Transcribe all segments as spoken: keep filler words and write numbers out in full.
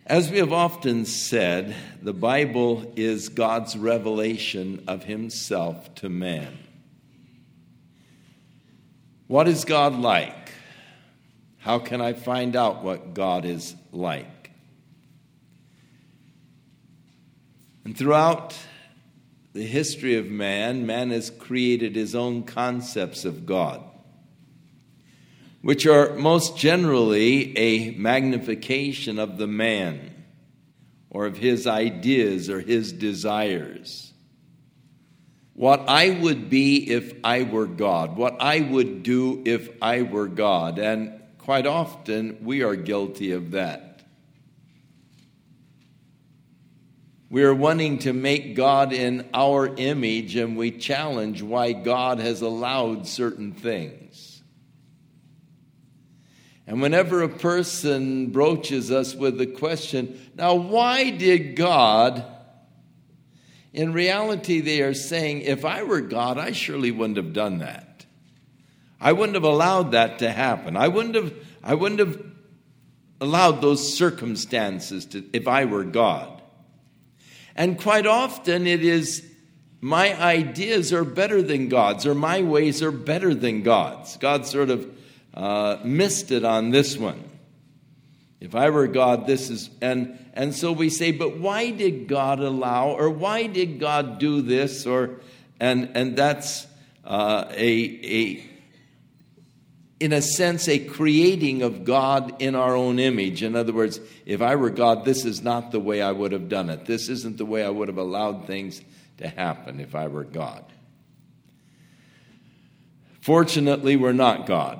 As we have often said, the Bible is God's revelation of himself to man. What is God like? How can I find out what God is like? And throughout the history of man, man has created his own concepts of God, which are most generally a magnification of the man or of his ideas or his desires. What I would be if I were God, what I would do if I were God, and quite often we are guilty of that. We are wanting to make God in our image, and we challenge why God has allowed certain things. And whenever a person broaches us with the question, now why did God? In reality, they are saying, if I were God, I surely wouldn't have done that. I wouldn't have allowed that to happen. I wouldn't have, I wouldn't have allowed those circumstances to, if I were God. And quite often it is, my ideas are better than God's, or my ways are better than God's. God sort of uh, missed it on this one. If I were God, this is, and and so we say, but why did God allow, or why did God do this, or, and and that's uh, a a in a sense a creating of God in our own image. In other words, if I were God, this is not the way I would have done it. This isn't the way I would have allowed things to happen if I were God. Fortunately, we're not God.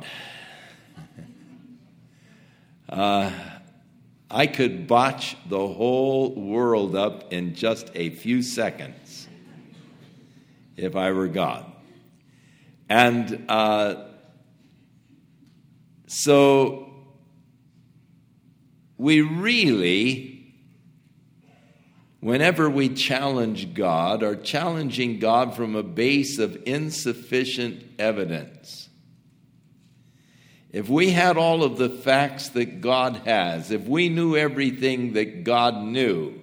Uh, I could botch the whole world up in just a few seconds if I were God. And uh, so we really, whenever we challenge God, are challenging God from a base of insufficient evidence. If we had all of the facts that God has, if we knew everything that God knew,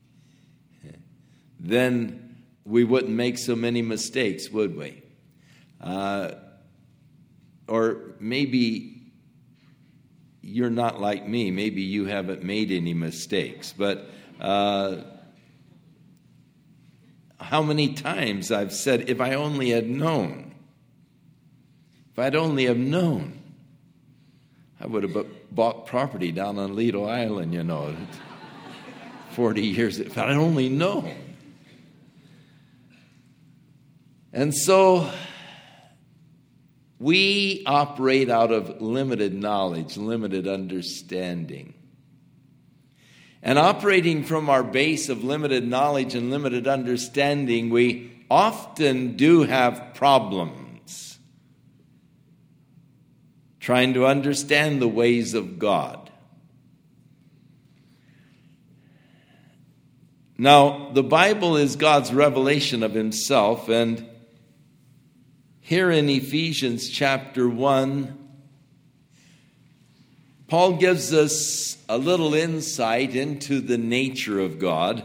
then we wouldn't make so many mistakes, would we? Uh, or maybe you're not like me. Maybe you haven't made any mistakes. But uh, how many times I've said, if I only had known, if I'd only have known, I would have bought property down on Lido Island, you know, forty years, if I'd only known. And so we operate out of limited knowledge, limited understanding. And operating from our base of limited knowledge and limited understanding, we often do have problems trying to understand the ways of God. Now, the Bible is God's revelation of himself, and here in Ephesians chapter one, Paul gives us a little insight into the nature of God.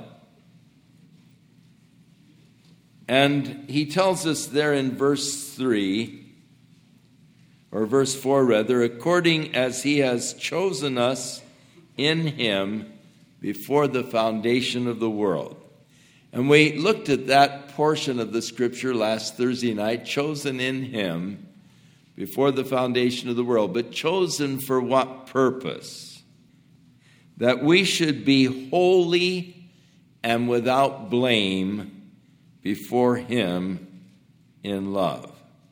And he tells us there in verse three, or verse four rather, according as he has chosen us in him before the foundation of the world. And we looked at that portion of the scripture last Thursday night, chosen in him before the foundation of the world. But chosen for what purpose? That we should be holy and without blame before him in love.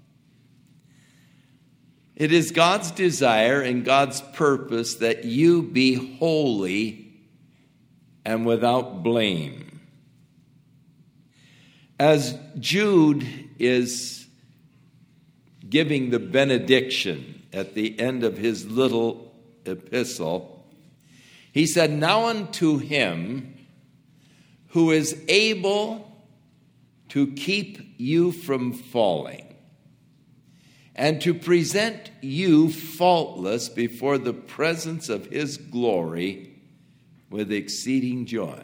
It is God's desire and God's purpose that you be holy and without blame. As Jude is giving the benediction at the end of his little epistle, he said, "Now unto him who is able to keep you from falling, and to present you faultless before the presence of his glory with exceeding joy.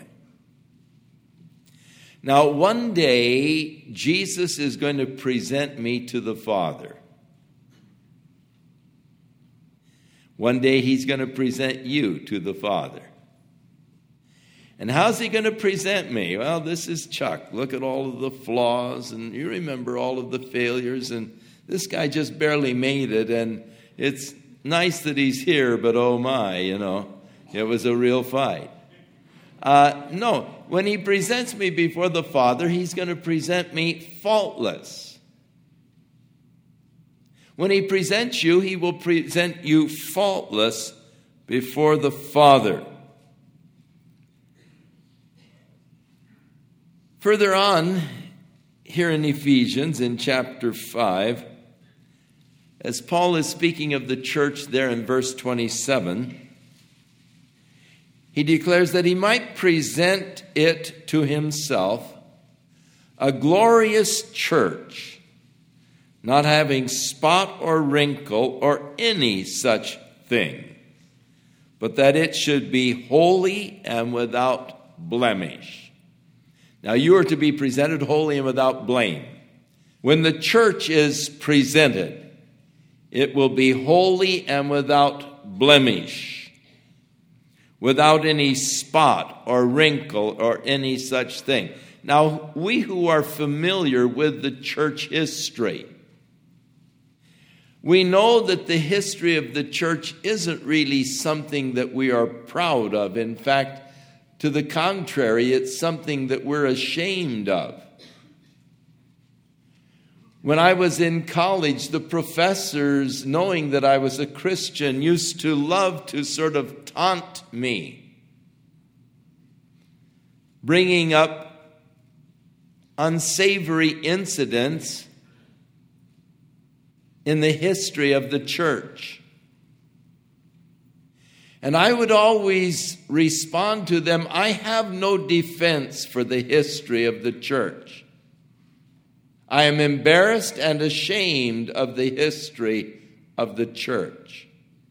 Now, one day, Jesus is going to present me to the Father. One day, he's going to present you to the Father. And how's he going to present me? Well, this is Chuck. Look at all of the flaws, and you remember all of the failures, and this guy just barely made it, and it's nice that he's here, but oh my, you know, it was a real fight. Uh, no, when he presents me before the Father, he's going to present me faultless. When he presents you, he will present you faultless before the Father. Further on, here in Ephesians, in chapter five, as Paul is speaking of the church there in verse twenty-seven, he declares that he might present it to himself, a glorious church, not having spot or wrinkle or any such thing, but that it should be holy and without blemish. Now you are to be presented holy and without blame. When the church is presented, it will be holy and without blemish, without any spot or wrinkle or any such thing. Now, we who are familiar with the church history, we know that the history of the church isn't really something that we are proud of. In fact, to the contrary, it's something that we're ashamed of. When I was in college, the professors, knowing that I was a Christian, used to love to sort of taunt me, bringing up unsavory incidents in the history of the church. And I would always respond to them, I have no defense for the history of the church. I am embarrassed and ashamed of the history of the church.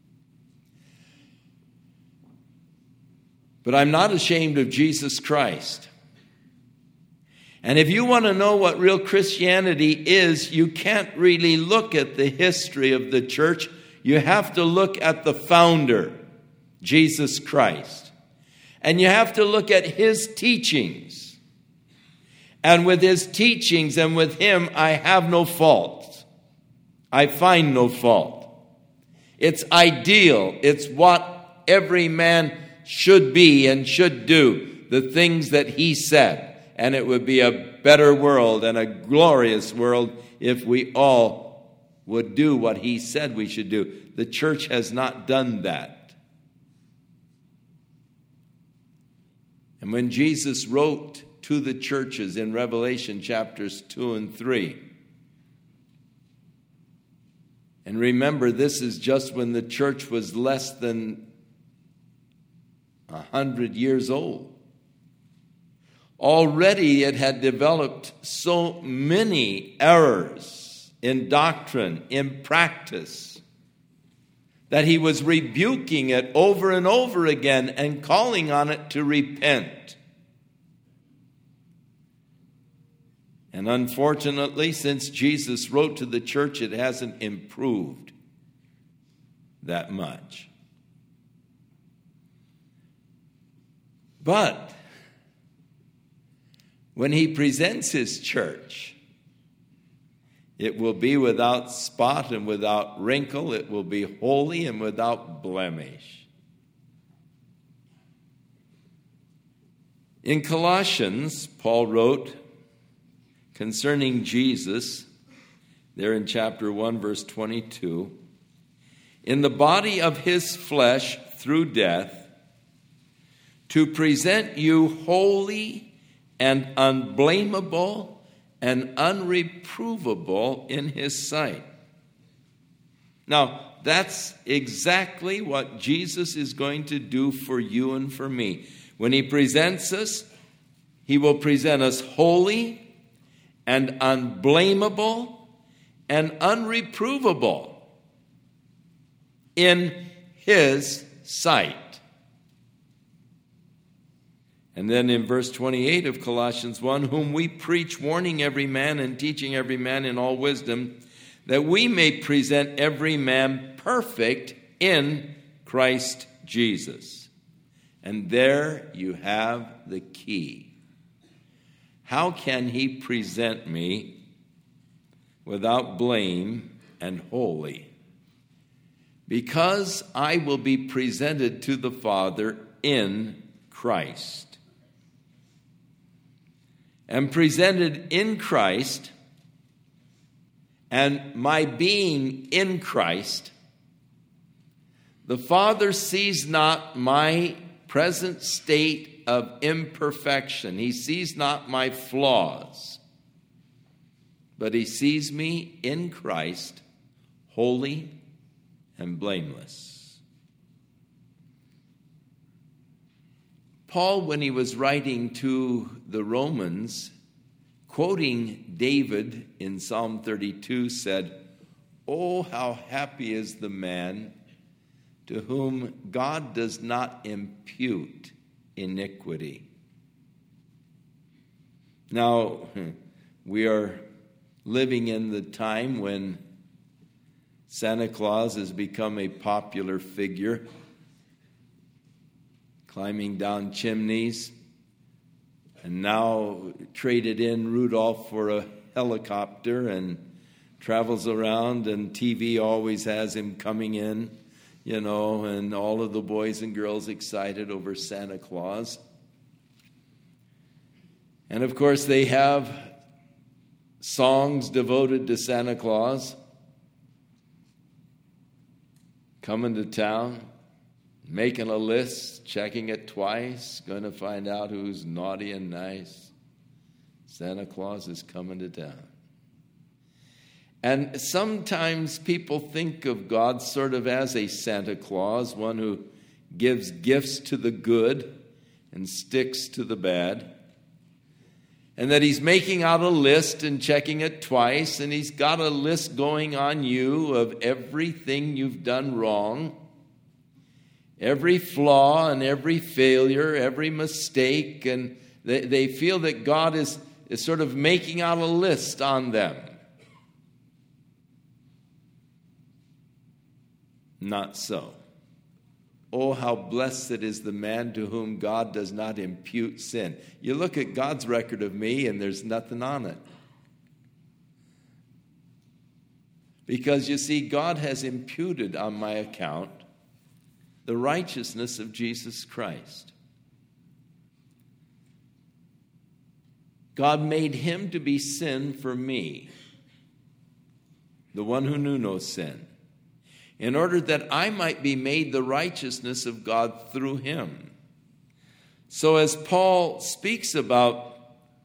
But I'm not ashamed of Jesus Christ. And if you want to know what real Christianity is, you can't really look at the history of the church. You have to look at the founder, Jesus Christ. And you have to look at his teachings. And with his teachings and with him, I have no fault. I find no fault. It's ideal. It's what every man should be and should do, the things that he said. And it would be a better world and a glorious world if we all would do what he said we should do. The church has not done that. And when Jesus wrote to the churches in Revelation chapters two and three, and remember, this is just when the church was less than a hundred years old. Already it had developed so many errors in doctrine, in practice, that he was rebuking it over and over again and calling on it to repent. And unfortunately, since Jesus wrote to the church, it hasn't improved that much. But when he presents his church, it will be without spot and without wrinkle. It will be holy and without blemish. In Colossians, Paul wrote concerning Jesus, there in chapter one, verse twenty-two, in the body of his flesh through death, to present you holy and unblameable and unreprovable in his sight. Now, that's exactly what Jesus is going to do for you and for me. When he presents us, he will present us holy and unblameable and unreprovable in his sight. And then in verse twenty-eight of Colossians one, whom we preach, warning every man and teaching every man in all wisdom, that we may present every man perfect in Christ Jesus. And there you have the key. How can he present me without blame and holy? Because I will be presented to the Father in Christ. And presented in Christ, and my being in Christ, the Father sees not my present state of imperfection. He sees not my flaws, but he sees me in Christ, holy and blameless. Paul, when he was writing to the Romans, quoting David in Psalm thirty-two, said, "Oh, how happy is the man to whom God does not impute iniquity." Now, we are living in the time when Santa Claus has become a popular figure, climbing down chimneys, and now traded in Rudolph for a helicopter and travels around, and T V always has him coming in, you know, and all of the boys and girls excited over Santa Claus. And of course they have songs devoted to Santa Claus coming to town, making a list, checking it twice, going to find out who's naughty and nice. Santa Claus is coming to town. And sometimes people think of God sort of as a Santa Claus, one who gives gifts to the good and sticks to the bad. And that he's making out a list and checking it twice, and he's got a list going on you of everything you've done wrong, every flaw and every failure, every mistake, and they, they feel that God is, is sort of making out a list on them. Not so. Oh, how blessed is the man to whom God does not impute sin. You look at God's record of me and there's nothing on it. Because you see, God has imputed on my account the righteousness of Jesus Christ. God made him to be sin for me, the one who knew no sin, in order that I might be made the righteousness of God through him. So as Paul speaks about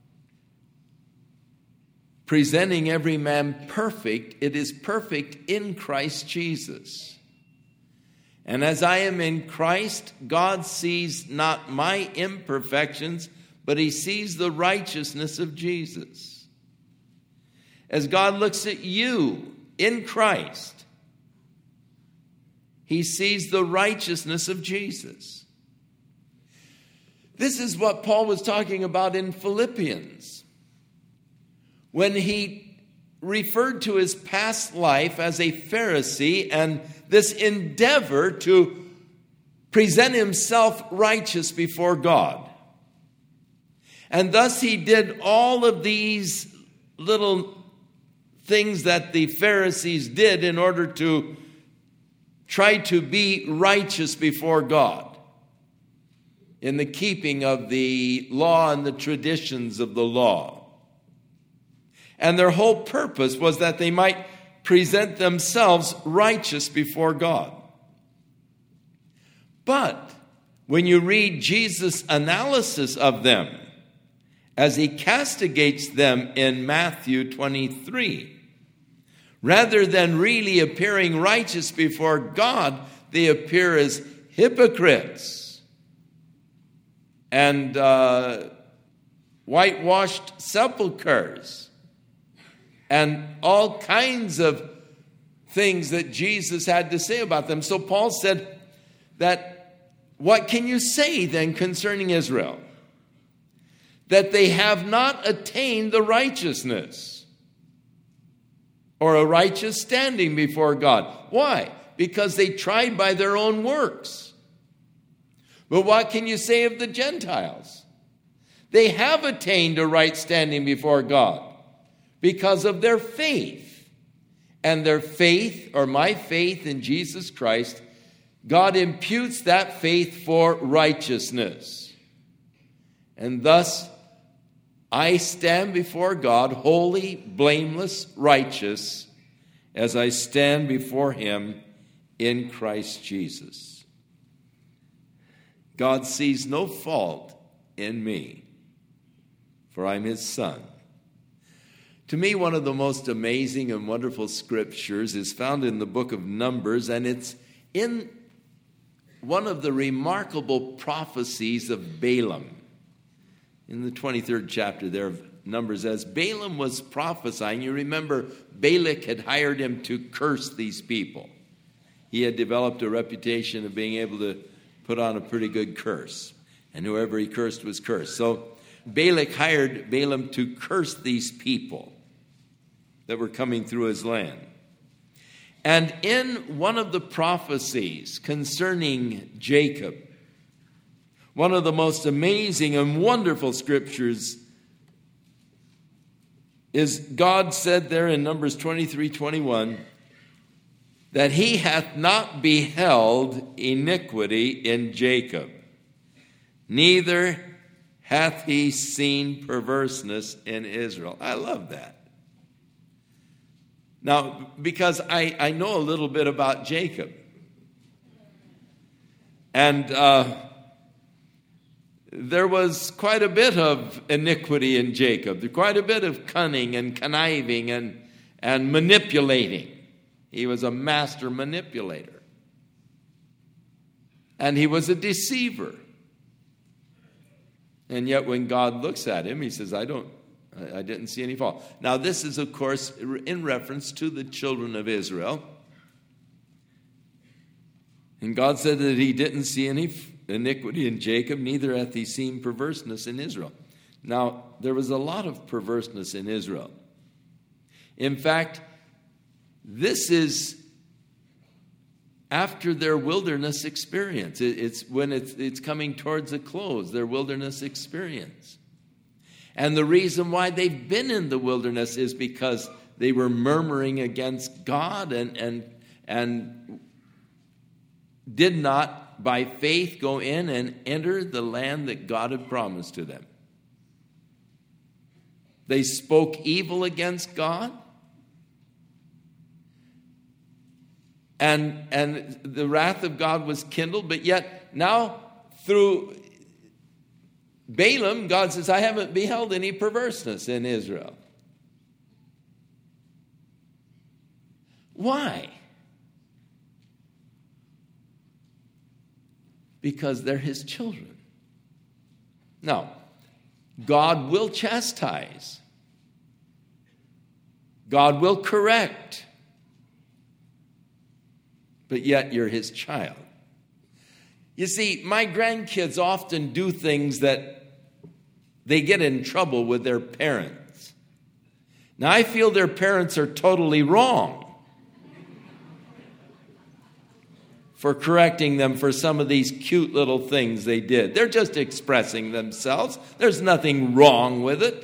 presenting every man perfect, it is perfect in Christ Jesus. And as I am in Christ, God sees not my imperfections, but he sees the righteousness of Jesus. As God looks at you in Christ, he sees the righteousness of Jesus. This is what Paul was talking about in Philippians, when he referred to his past life as a Pharisee and this endeavor to present himself righteous before God. And thus he did all of these little things that the Pharisees did in order to try to be righteous before God in the keeping of the law and the traditions of the law. And their whole purpose was that they might present themselves righteous before God. But when you read Jesus' analysis of them as he castigates them in Matthew twenty-three, rather than really appearing righteous before God, they appear as hypocrites and uh, whitewashed sepulchres and all kinds of things that Jesus had to say about them. So Paul said that, what can you say then concerning Israel? that they have not attained the righteousness or a righteous standing before God. Why? Because they tried by their own works. But what can you say of the Gentiles? They have attained a right standing before God because of their faith. And their faith, or my faith in Jesus Christ, God imputes that faith for righteousness. And thus, I stand before God holy, blameless, righteous, as I stand before him in Christ Jesus. God sees no fault in me, for I'm his son. To me, one of the most amazing and wonderful scriptures is found in the book of Numbers, and it's in one of the remarkable prophecies of Balaam. In the twenty-third chapter there of Numbers, as Balaam was prophesying, you remember Balak had hired him to curse these people. He had developed a reputation of being able to put on a pretty good curse, and whoever he cursed was cursed. So Balak hired Balaam to curse these people that were coming through his land. And in one of the prophecies concerning Jacob, one of the most amazing and wonderful scriptures is God said there in Numbers twenty-three twenty-one that he hath not beheld iniquity in Jacob, neither hath he seen perverseness in Israel. I love that. Now, because I, I know a little bit about Jacob. And uh, there was quite a bit of iniquity in Jacob. Quite a bit of cunning and conniving and, and manipulating. He was a master manipulator. And he was a deceiver. And yet when God looks at him, he says, I don't, I didn't see any fault. Now this is, of course, in reference to the children of Israel. And God said that he didn't see any iniquity in Jacob, neither hath he seen perverseness in Israel. Now, there was a lot of perverseness in Israel. In fact, this is after their wilderness experience. It's when it's, it's coming towards a close, their wilderness experience. And the reason why they've been in the wilderness is because they were murmuring against God and, and, and did not, by faith, go in and enter the land that God had promised to them. They spoke evil against God. And, and the wrath of God was kindled, but yet now through Balaam, God says, I haven't beheld any perverseness in Israel. Why? Because they're his children. Now, God will chastise. God will correct. But yet you're his child. You see, my grandkids often do things that they get in trouble with their parents. Now, I feel their parents are totally wrong for correcting them for some of these cute little things they did. They're just expressing themselves. There's nothing wrong with it.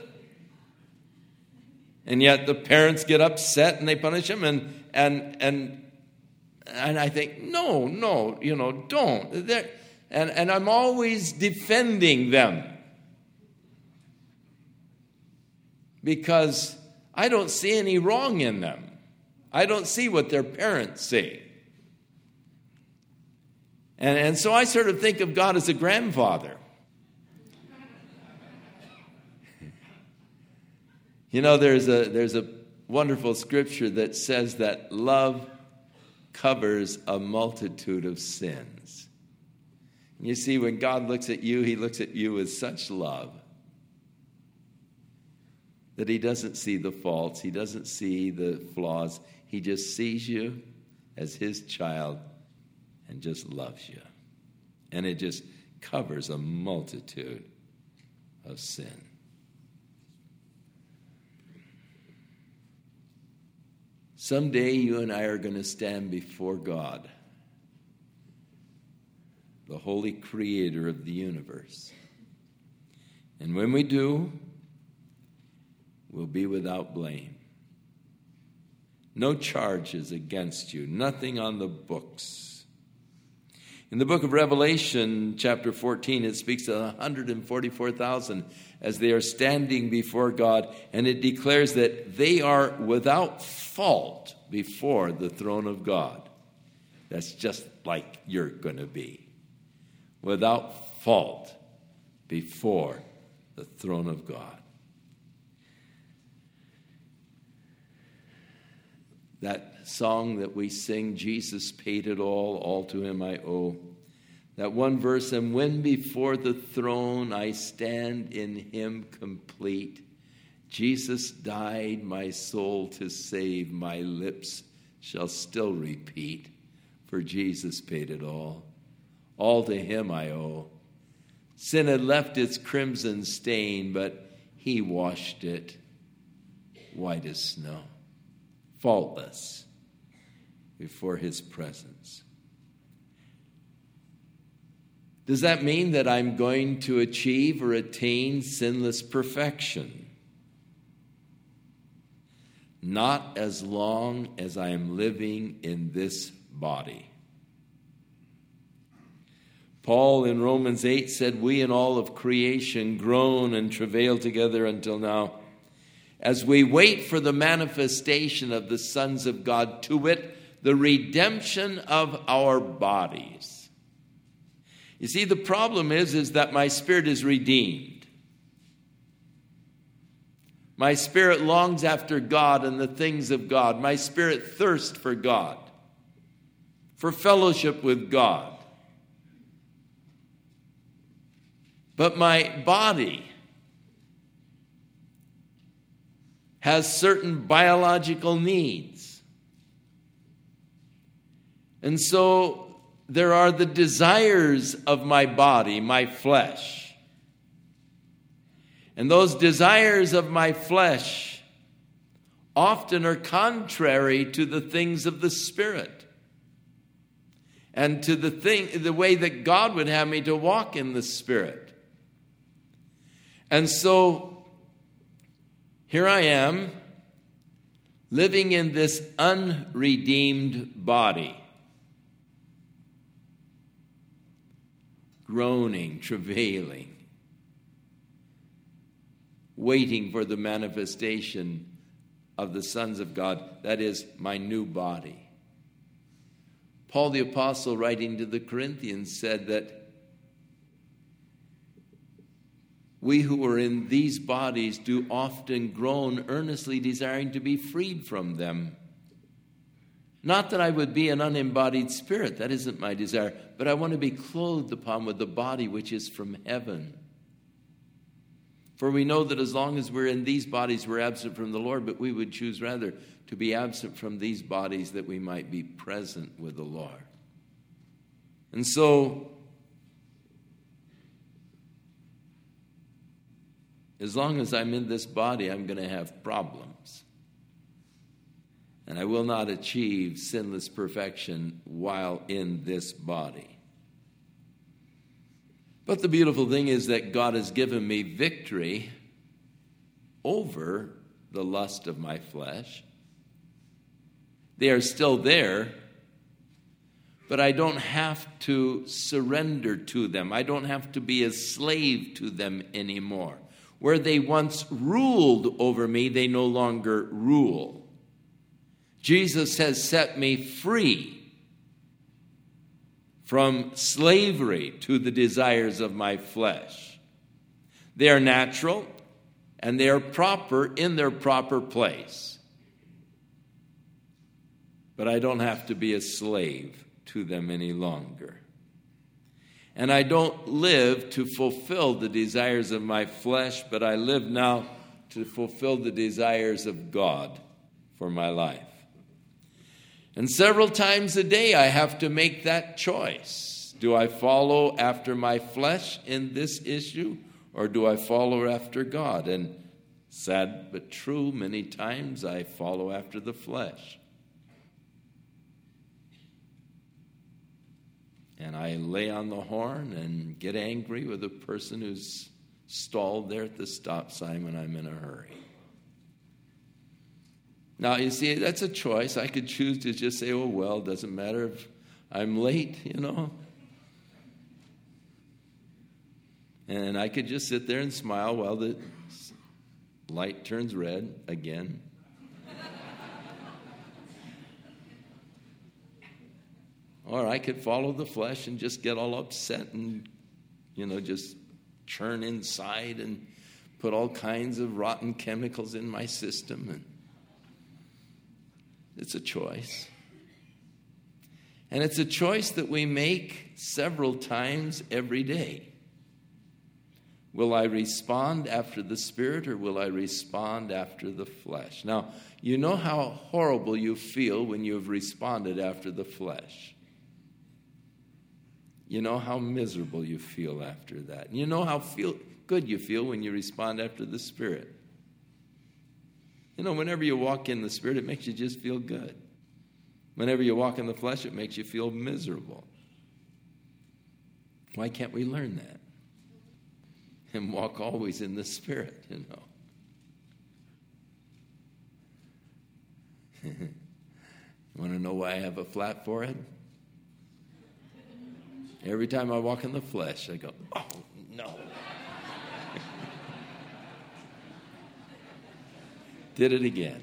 And yet the parents get upset and they punish them. And and and and I think, no, no, you know, don't. They're, and, and I'm always defending them. Because I don't see any wrong in them. I don't see what their parents see. And, and so I sort of think of God as a grandfather. You know, there's a there's a wonderful scripture that says that love covers a multitude of sins. You see, when God looks at you, he looks at you with such love that he doesn't see the faults, he doesn't see the flaws. He just sees you as his child and just loves you. And it just covers a multitude of sin. Someday you and I are going to stand before God, the holy creator of the universe. And when we do, we'll be without blame. No charges against you, nothing on the books. In the book of Revelation, chapter fourteen, it speaks of one hundred forty-four thousand as they are standing before God, and it declares that they are without fault before the throne of God. That's just like you're going to be. Without fault before the throne of God. That song that we sing, Jesus paid it all, all to him I owe. That one verse, and when before the throne I stand in him complete, Jesus died my soul to save, my lips shall still repeat, for Jesus paid it all, all to him I owe. Sin had left its crimson stain, but he washed it white as snow, faultless before his presence. Does that mean that I'm going to achieve or attain sinless perfection? Not as long as I am living in this body. Paul in Romans eight said, we and all of creation groan and travail together until now, as we wait for the manifestation of the sons of God, to wit, the redemption of our bodies. You see, the problem is, is that my spirit is redeemed. My spirit longs after God and the things of God. My spirit thirsts for God, for fellowship with God. But my body has certain biological needs. And so there are the desires of my body, my flesh. And those desires of my flesh often are contrary to the things of the Spirit and to the thing, the way that God would have me to walk in the Spirit. And so here I am, living in this unredeemed body, groaning, travailing, waiting for the manifestation of the sons of God, that is, my new body. Paul the Apostle, writing to the Corinthians, said that we who are in these bodies do often groan, earnestly desiring to be freed from them. Not that I would be an unembodied spirit, that isn't my desire, but I want to be clothed upon with the body which is from heaven. For we know that as long as we're in these bodies, we're absent from the Lord, but we would choose rather to be absent from these bodies that we might be present with the Lord. And so, as long as I'm in this body, I'm going to have problems. And I will not achieve sinless perfection while in this body. But the beautiful thing is that God has given me victory over the lust of my flesh. They are still there, but I don't have to surrender to them. I don't have to be a slave to them anymore. Where they once ruled over me, they no longer rule. Jesus has set me free from slavery to the desires of my flesh. They are natural and they are proper in their proper place. But I don't have to be a slave to them any longer. And I don't live to fulfill the desires of my flesh, but I live now to fulfill the desires of God for my life. And several times a day I have to make that choice. Do I follow after my flesh in this issue, or do I follow after God? And sad but true, many times I follow after the flesh. And I lay on the horn and get angry with the person who's stalled there at the stop sign when I'm in a hurry. Now, you see, that's a choice. I could choose to just say, oh, well, it doesn't matter if I'm late, you know. And I could just sit there and smile while the light turns red again. Or I could follow the flesh and just get all upset and, you know, just churn inside and put all kinds of rotten chemicals in my system. And it's a choice. And it's a choice that we make several times every day. Will I respond after the Spirit, or will I respond after the flesh? Now, you know how horrible you feel when you have responded after the flesh. You know how miserable you feel after that. You know how feel good you feel when you respond after the Spirit. You know, whenever you walk in the Spirit, it makes you just feel good. Whenever you walk in the flesh, it makes you feel miserable. Why can't we learn that? And walk always in the Spirit, you know. You want to know why I have a flat forehead? Every time I walk in the flesh, I go, oh, no. Did it again.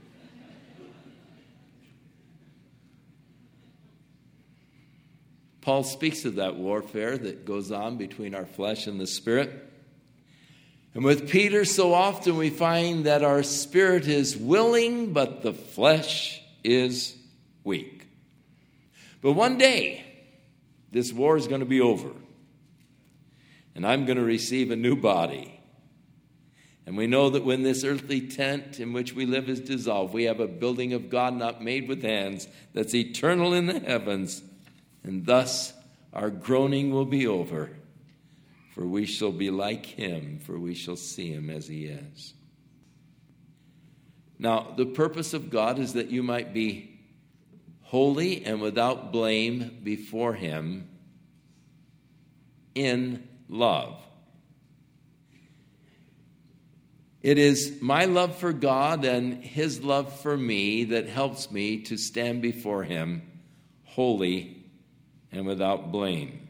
Paul speaks of that warfare that goes on between our flesh and the Spirit. And with Peter, so often we find that our spirit is willing, but the flesh is weak. But one day, this war is going to be over. And I'm going to receive a new body. And we know that when this earthly tent in which we live is dissolved, we have a building of God not made with hands that's eternal in the heavens. And thus our groaning will be over. For we shall be like him, for we shall see him as he is. Now, the purpose of God is that you might be holy and without blame before him in love. It is my love for God and his love for me that helps me to stand before him holy and without blame.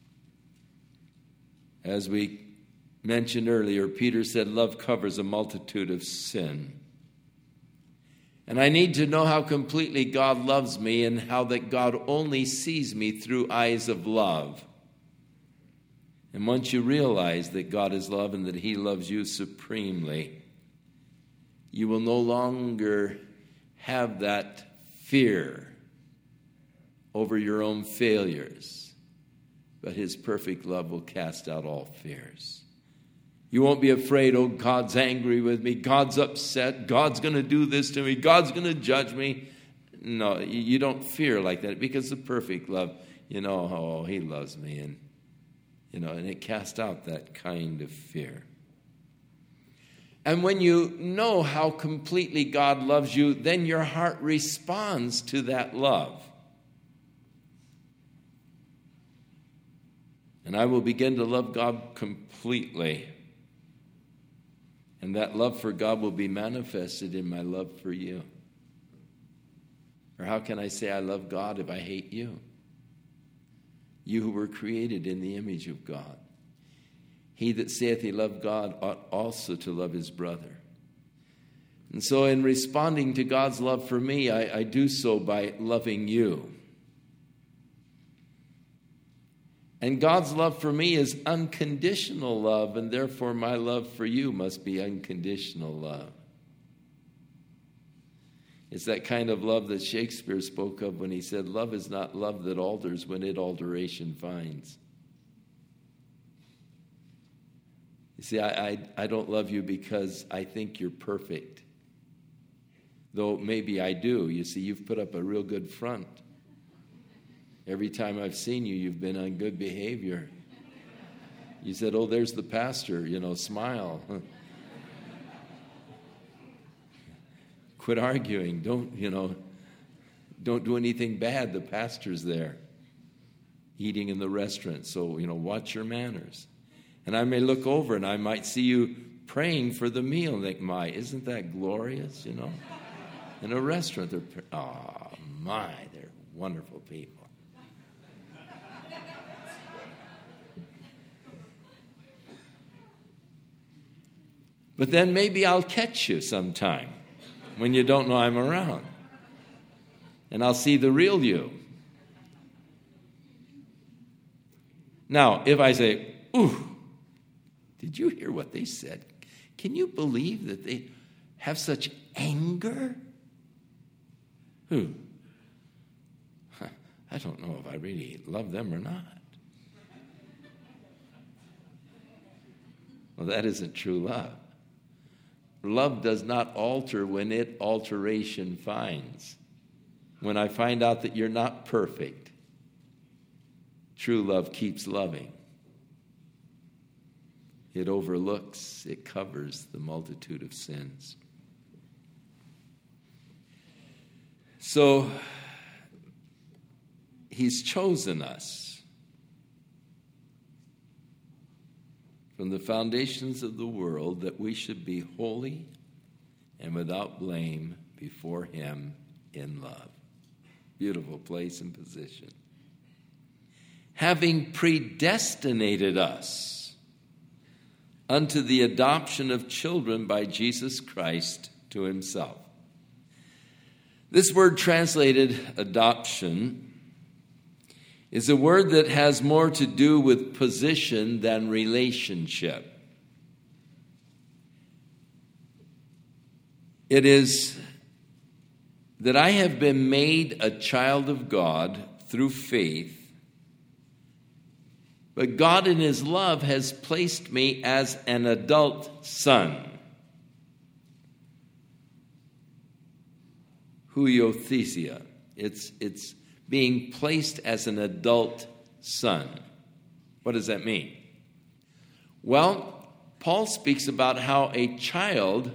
As we mentioned earlier, Peter said love covers a multitude of sin. And I need to know how completely God loves me and how that God only sees me through eyes of love. And once you realize that God is love and that he loves you supremely, you will no longer have that fear over your own failures, but his perfect love will cast out all fears. You won't be afraid, oh, God's angry with me, God's upset, God's going to do this to me, God's going to judge me. No, you don't fear like that because the perfect love, you know, oh, he loves me, and you know, and it casts out that kind of fear. And when you know how completely God loves you, then your heart responds to that love. And I will begin to love God completely. And that love for God will be manifested in my love for you. Or how can I say I love God if I hate you? You who were created in the image of God. He that saith he loved God ought also to love his brother. And so in responding to God's love for me, I, I do so by loving you. And God's love for me is unconditional love, and therefore my love for you must be unconditional love. It's that kind of love that Shakespeare spoke of when he said, love is not love that alters when it alteration finds. You see, I, I, I don't love you because I think you're perfect. Though maybe I do. You see, you've put up a real good front. Every time I've seen you, you've been on good behavior. You said, oh, there's the pastor, you know, smile. Quit arguing. Don't, you know, don't do anything bad. The pastor's there. eating in the restaurant. So, you know, watch your manners. And I may look over and I might see you praying for the meal and think, my, isn't that glorious, you know? In a restaurant, they're, oh, my, they're wonderful people. But then maybe I'll catch you sometime when you don't know I'm around. And I'll see the real you. Now, if I say, ooh, did you hear what they said? Can you believe that they have such anger? Who? I don't know if I really love them or not. Well, that isn't true love. Love does not alter when it alteration finds. When I find out that you're not perfect, true love keeps loving. It overlooks, it covers the multitude of sins. So, he's chosen us from the foundations of the world that we should be holy and without blame before him in love. Beautiful place and position. Having predestinated us unto the adoption of children by Jesus Christ to himself. This word translated adoption is a word that has more to do with position than relationship. It is that I have been made a child of God through faith, but God in his love has placed me as an adult son. Huiothesia. It's, it's being placed as an adult son. What does that mean? Well, Paul speaks about how a child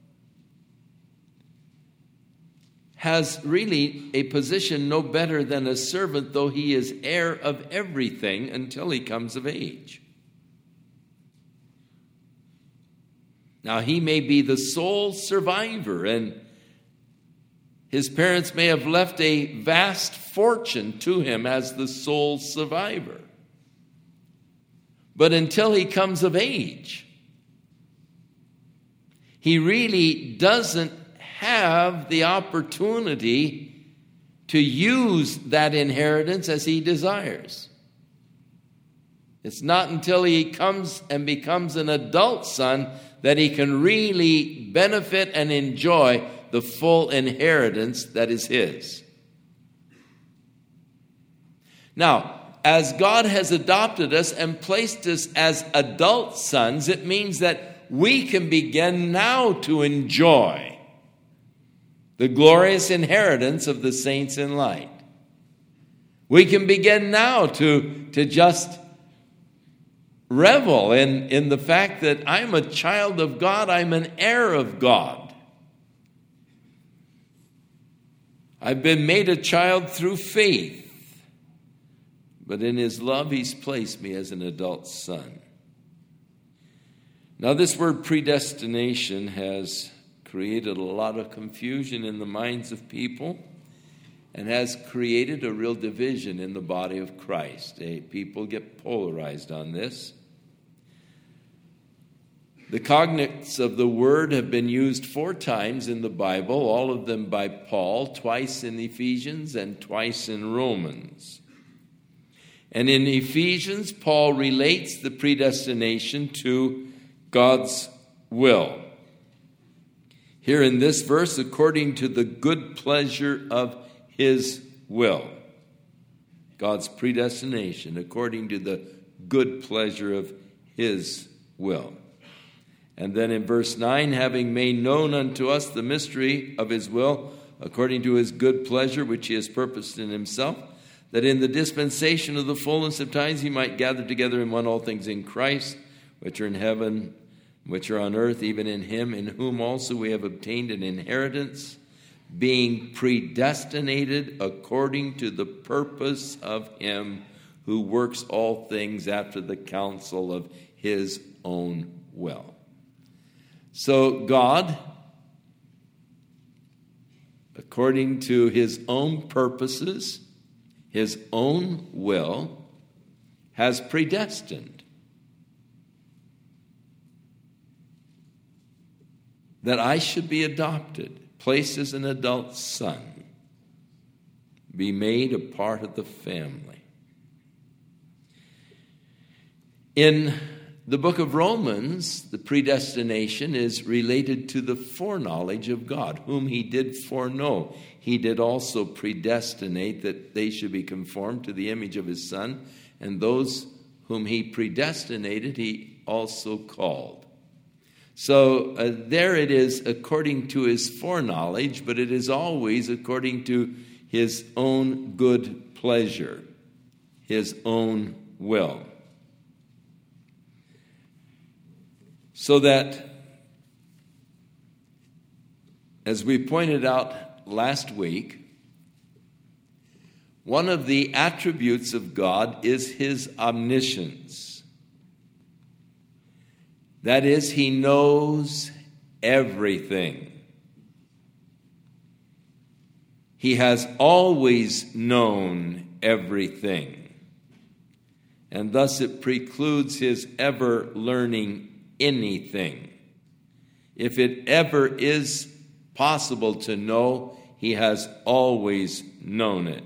has really a position no better than a servant, though he is heir of everything until he comes of age. Now, he may be the sole survivor, and his parents may have left a vast fortune to him as the sole survivor. But until he comes of age, he really doesn't have the opportunity to use that inheritance as he desires. It's not until he comes and becomes an adult son that he can really benefit and enjoy the full inheritance that is his. Now, as God has adopted us and placed us as adult sons, it means that we can begin now to enjoy the glorious inheritance of the saints in light. We can begin now to, to just revel in, in the fact that I'm a child of God, I'm an heir of God. I've been made a child through faith, but in his love he's placed me as an adult son. Now, this word predestination has created a lot of confusion in the minds of people and has created a real division in the body of Christ. Eh, people get polarized on this. The cognates of the word have been used four times in the Bible, all of them by Paul, twice in Ephesians and twice in Romans. And in Ephesians, Paul relates the predestination to God's will. Here in this verse, according to the good pleasure of his will. God's predestination, according to the good pleasure of his will. And then in verse nine, having made known unto us the mystery of his will, according to his good pleasure, which he has purposed in himself, that in the dispensation of the fullness of times he might gather together in one all things in Christ, which are in heaven, which are on earth, even in him, in whom also we have obtained an inheritance, being predestinated according to the purpose of him who works all things after the counsel of his own will. So God, according to his own purposes, his own will, has predestined that I should be adopted, placed as an adult son, be made a part of the family. In the book of Romans, the predestination is related to the foreknowledge of God, whom he did foreknow. He did also predestinate that they should be conformed to the image of his Son, and those whom he predestinated, he also called. So uh, there it is according to his foreknowledge, but it is always according to his own good pleasure, his own will. So that, as we pointed out last week, one of the attributes of God is his omniscience. That is, he knows everything. He has always known everything. And thus it precludes his ever learning anything. If it ever is possible to know, he has always known it.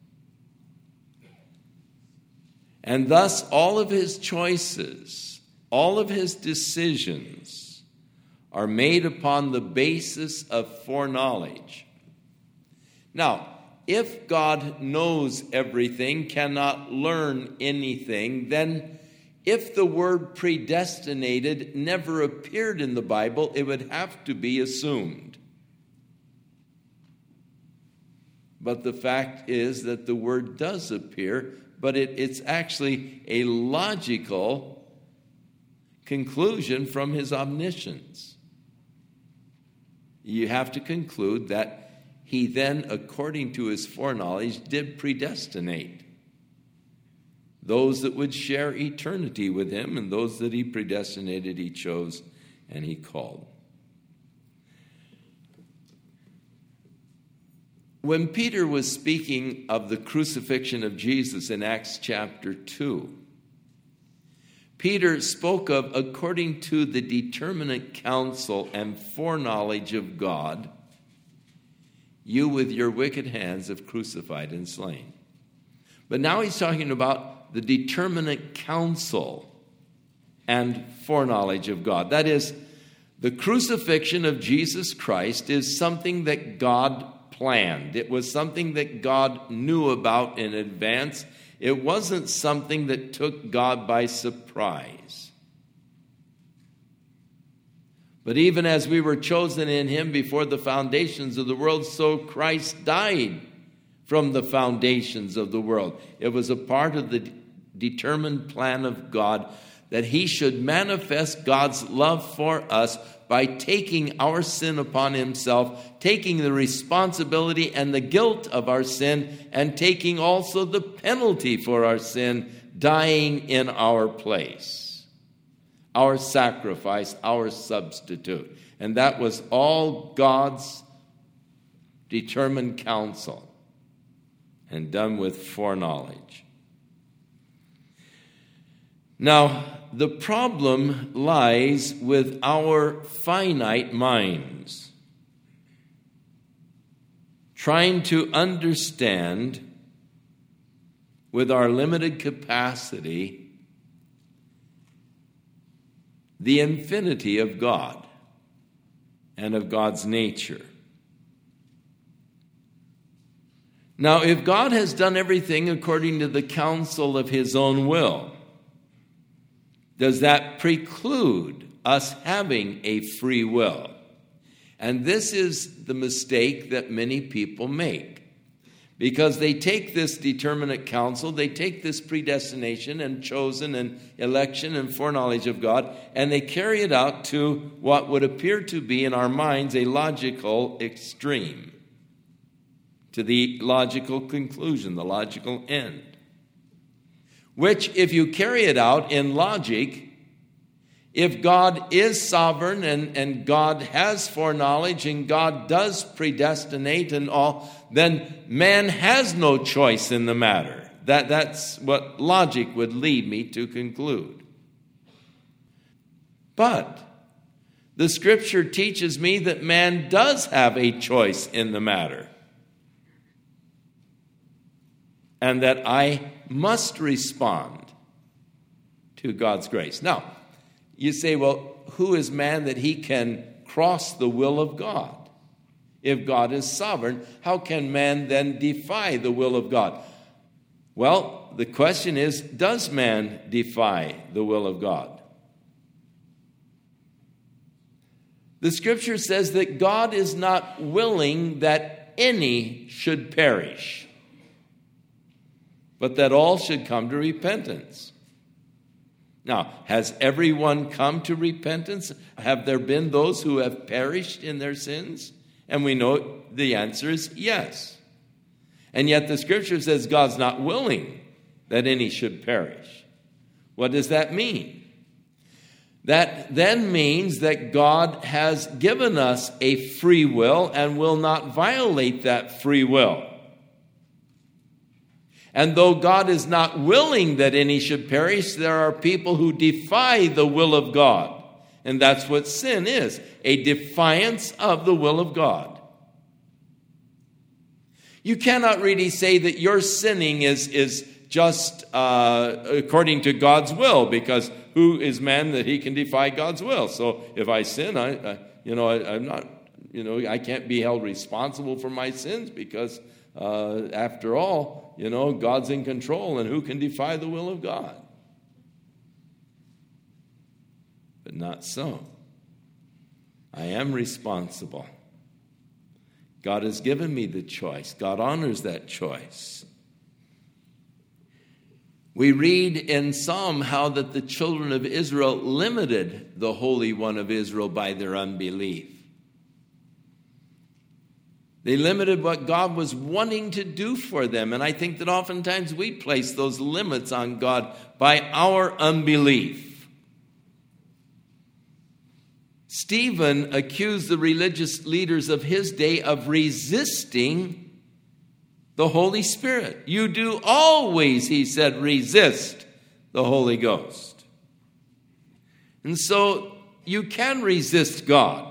And thus all of his choices, all of his decisions are made upon the basis of foreknowledge. Now, if God knows everything, cannot learn anything, then if the word predestinated never appeared in the Bible, it would have to be assumed. But the fact is that the word does appear, but it, it's actually a logical conclusion from his omniscience. You have to conclude that he then, according to his foreknowledge, did predestinate those that would share eternity with him, and those that he predestinated, he chose and he called. When Peter was speaking of the crucifixion of Jesus in Acts chapter two, Peter spoke of, according to the determinate counsel and foreknowledge of God, you with your wicked hands have crucified and slain. But now he's talking about the determinate counsel and foreknowledge of God. That is, the crucifixion of Jesus Christ is something that God planned. It was something that God knew about in advance. It wasn't something that took God by surprise. But even as we were chosen in him before the foundations of the world, so Christ died from the foundations of the world. It was a part of the determined plan of God that he should manifest God's love for us by taking our sin upon himself, taking the responsibility and the guilt of our sin, and taking also the penalty for our sin, dying in our place. Our sacrifice, our substitute. And that was all God's determined counsel and done with foreknowledge. Now, the problem lies with our finite minds, trying to understand with our limited capacity the infinity of God and of God's nature. Now, if God has done everything according to the counsel of his own will, does that preclude us having a free will? And this is the mistake that many people make. Because they take this determinate counsel, they take this predestination and chosen and election and foreknowledge of God, and they carry it out to what would appear to be in our minds a logical extreme, to the logical conclusion, the logical end. which, if you carry it out in logic, if God is sovereign and, and God has foreknowledge and God does predestinate and all, then man has no choice in the matter. That, that's what logic would lead me to conclude. But the Scripture teaches me that man does have a choice in the matter, and that I must respond to God's grace. Now, you say, well, who is man that he can cross the will of God? If God is sovereign, how can man then defy the will of God? Well, the question is, does man defy the will of God? The Scripture says that God is not willing that any should perish, but that all should come to repentance. Now, has everyone come to repentance? Have there been those who have perished in their sins? And we know the answer is yes. And yet the Scripture says God's not willing that any should perish. What does that mean? That then means that God has given us a free will and will not violate that free will. And though God is not willing that any should perish, there are people who defy the will of God. And that's what sin is, a defiance of the will of God. You cannot really say that your sinning is, is just uh, according to God's will, because who is man that he can defy God's will? So if I sin, I, I you know, I, I'm not, you know, I can't be held responsible for my sins because uh, after all, you know, God's in control, and who can defy the will of God? But not so. I am responsible. God has given me the choice. God honors that choice. We read in Psalm how that the children of Israel limited the Holy One of Israel by their unbelief. They limited what God was wanting to do for them. And I think that oftentimes we place those limits on God by our unbelief. Stephen accused the religious leaders of his day of resisting the Holy Spirit. You do always, he said, resist the Holy Ghost. And so you can resist God.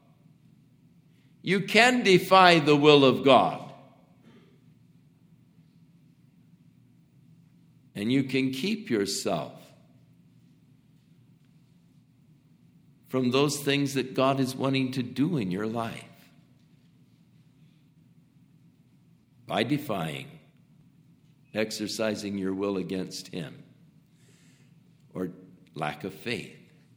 You can defy the will of God. And you can keep yourself from those things that God is wanting to do in your life by defying, exercising your will against him, or lack of faith.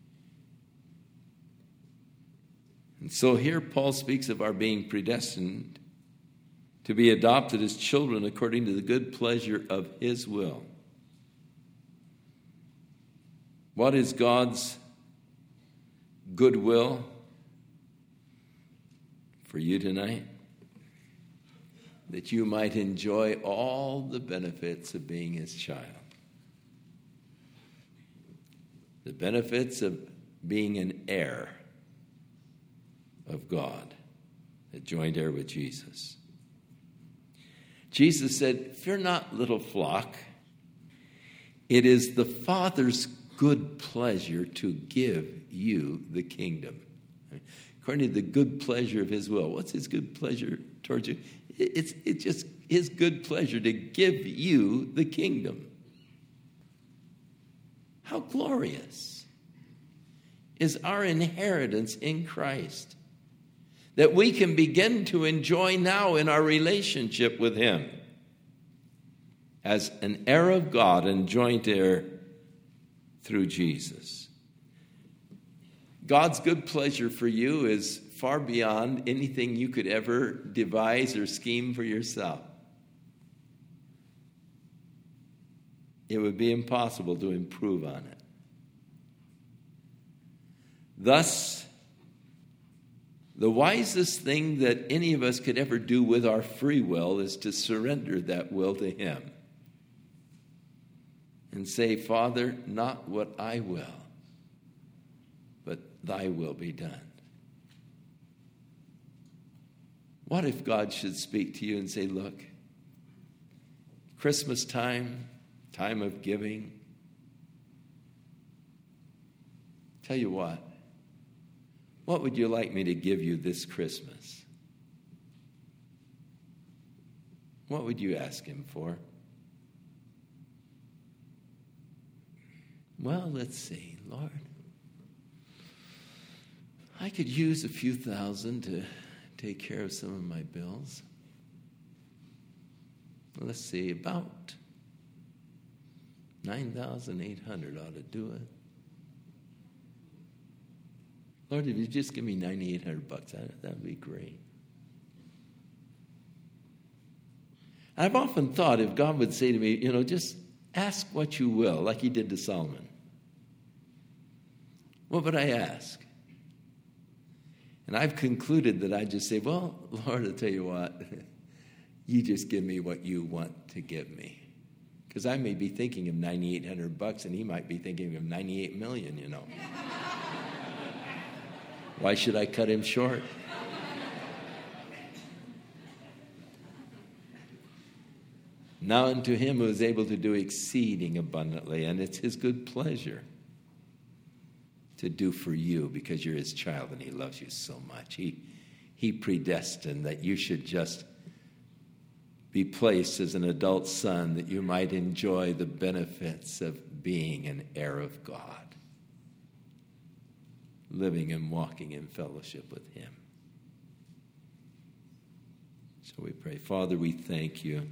And so here Paul speaks of our being predestined to be adopted as children according to the good pleasure of his will. What is God's good will for you tonight? That you might enjoy all the benefits of being his child. The benefits of being an heir of God, a joint heir with Jesus. Jesus said, "Fear not, little flock. It is the Father's good pleasure to give you the kingdom." According to the good pleasure of his will. What's his good pleasure towards you? It's, it's just his good pleasure to give you the kingdom. How glorious is our inheritance in Christ, that we can begin to enjoy now in our relationship with him as an heir of God and joint heir through Jesus. God's good pleasure for you is far beyond anything you could ever devise or scheme for yourself. It would be impossible to improve on it. Thus, the wisest thing that any of us could ever do with our free will is to surrender that will to him and say, Father, not what I will, but thy will be done. What if God should speak to you and say, look, Christmas time, time of giving, tell you what, what would you like me to give you this Christmas? What would you ask him for? Well, let's see, Lord. I could use a few thousand to take care of some of my bills. Let's see, about nine thousand eight hundred ought to do it. Lord, if you just give me nine thousand eight hundred bucks, that would be great. I've often thought if God would say to me, you know, just ask what you will, like he did to Solomon. What would I ask? And I've concluded that I just say, well, Lord, I'll tell you what, you just give me what you want to give me. Because I may be thinking of nine thousand eight hundred bucks and he might be thinking of ninety-eight million, you know. Why should I cut him short? Now unto him who is able to do exceeding abundantly, and it's his good pleasure to do for you because you're his child and he loves you so much. He, he predestined that you should just be placed as an adult son that you might enjoy the benefits of being an heir of God, living and walking in fellowship with him. So we pray, Father, we thank you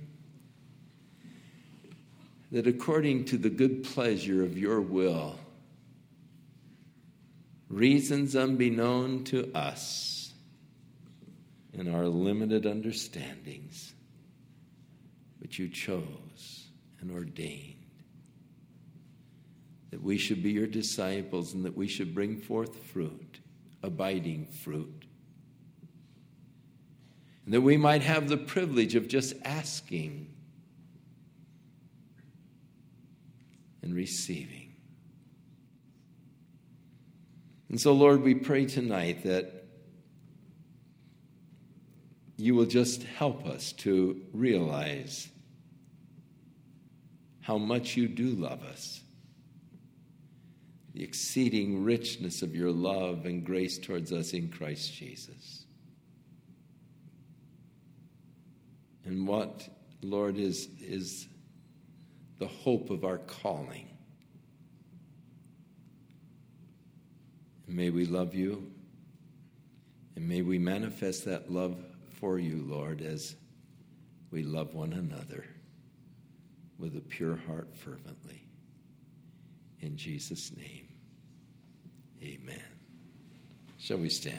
that according to the good pleasure of your will, reasons unbeknown to us in our limited understandings, but you chose and ordained that we should be your disciples and that we should bring forth fruit, abiding fruit, and that we might have the privilege of just asking and receiving. And so, Lord, we pray tonight that you will just help us to realize how much you do love us, the exceeding richness of your love and grace towards us in Christ Jesus. And what, Lord, is, is the hope of our calling. And may we love you, and may we manifest that love for you, Lord, as we love one another with a pure heart fervently. In Jesus' name, amen. Shall we stand?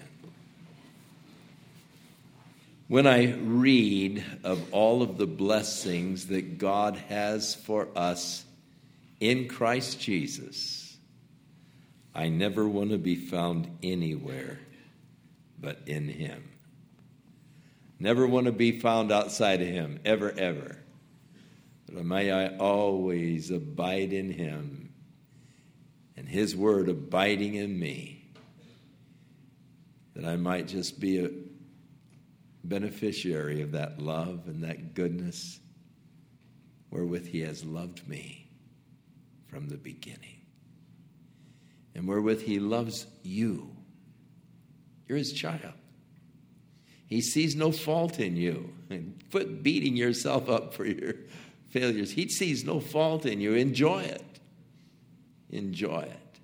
When I read of all of the blessings that God has for us in Christ Jesus, I never want to be found anywhere but in him. Never want to be found outside of him, ever, ever. But may I always abide in him and his word abiding in me, that I might just be a beneficiary of that love and that goodness wherewith he has loved me from the beginning, and wherewith he loves you. You're his child. He sees no fault in you. And quit beating yourself up for your failures. He sees no fault in you. Enjoy it. Enjoy it.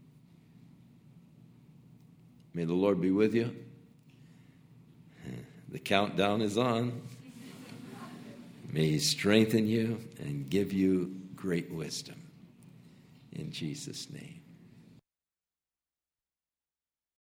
May the Lord be with you. The countdown is on. May he strengthen you and give you great wisdom. In Jesus' name.